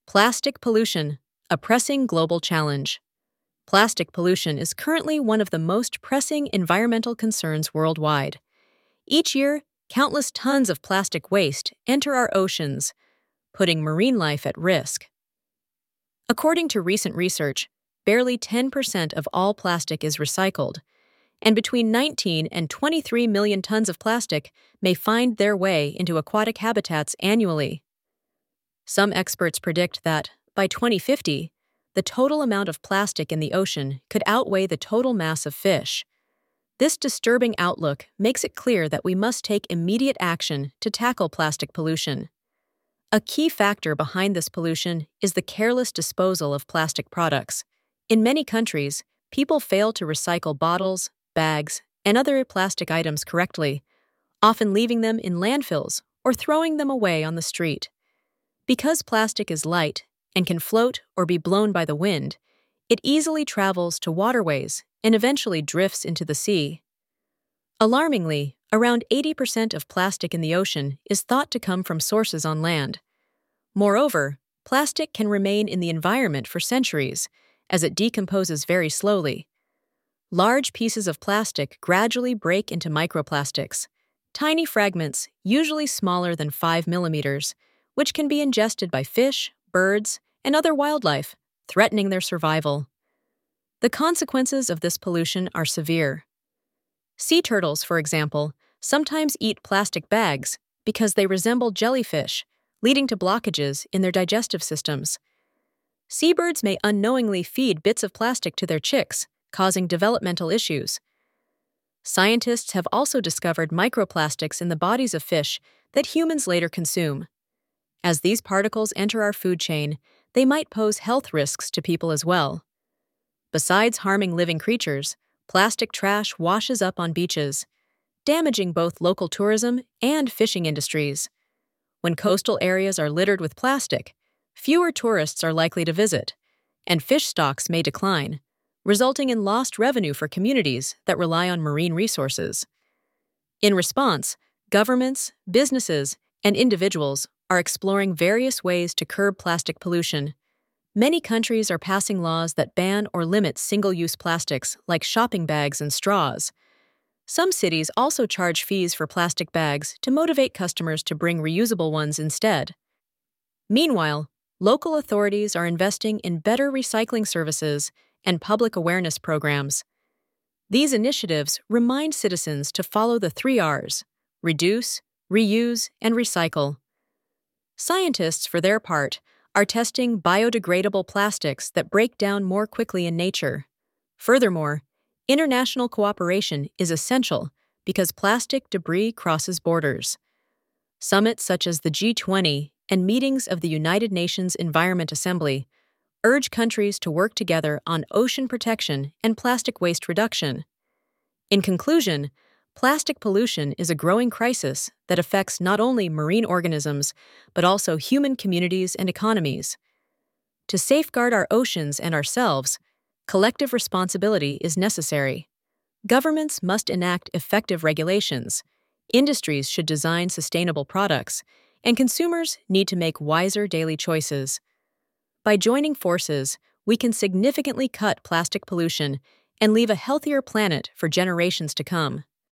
Plastic pollution, a pressing global challenge. Plastic pollution is currently one of the most pressing environmental concerns worldwide. Each year, countless tons of plastic waste enter our oceans, putting marine life at risk. According to recent research, barely 10% of all plastic is recycled, and between 19 and 23 million tons of plastic may find their way into aquatic habitats annually. Some experts predict that, by 2050, the total amount of plastic in the ocean could outweigh the total mass of fish. This disturbing outlook makes it clear that we must take immediate action to tackle plastic pollution. A key factor behind this pollution is the careless disposal of plastic products. In many countries, people fail to recycle bottles, bags, and other plastic items correctly, often leaving them in landfills or throwing them away on the street. Because plastic is light and can float or be blown by the wind, it easily travels to waterways and eventually drifts into the sea. Alarmingly, around 80% of plastic in the ocean is thought to come from sources on land. Moreover, plastic can remain in the environment for centuries, as it decomposes very slowly. Large pieces of plastic gradually break into microplastics, tiny fragments usually smaller than 5 millimeters, which can be ingested by fish, birds, and other wildlife, threatening their survival. The consequences of this pollution are severe. Sea turtles, for example, sometimes eat plastic bags because they resemble jellyfish, leading to blockages in their digestive systems. Seabirds may unknowingly feed bits of plastic to their chicks, causing developmental issues. Scientists have also discovered microplastics in the bodies of fish that humans later consume. As these particles enter our food chain, they might pose health risks to people as well. Besides harming living creatures, plastic trash washes up on beaches, damaging both local tourism and fishing industries. When coastal areas are littered with plastic, fewer tourists are likely to visit, and fish stocks may decline, resulting in lost revenue for communities that rely on marine resources. In response, governments, businesses, and individuals are exploring various ways to curb plastic pollution. Many countries are passing laws that ban or limit single-use plastics like shopping bags and straws. Some cities also charge fees for plastic bags to motivate customers to bring reusable ones instead. Meanwhile, local authorities are investing in better recycling services and public awareness programs. These initiatives remind citizens to follow the 3 R's: reduce, reuse, and recycle. Scientists, for their part, are testing biodegradable plastics that break down more quickly in nature. Furthermore, international cooperation is essential because plastic debris crosses borders. Summits such as the G20 and meetings of the United Nations Environment Assembly urge countries to work together on ocean protection and plastic waste reduction. In conclusion, plastic pollution is a growing crisis that affects not only marine organisms, but also human communities and economies. To safeguard our oceans and ourselves, collective responsibility is necessary. Governments must enact effective regulations, industries should design sustainable products, and consumers need to make wiser daily choices. By joining forces, we can significantly cut plastic pollution and leave a healthier planet for generations to come.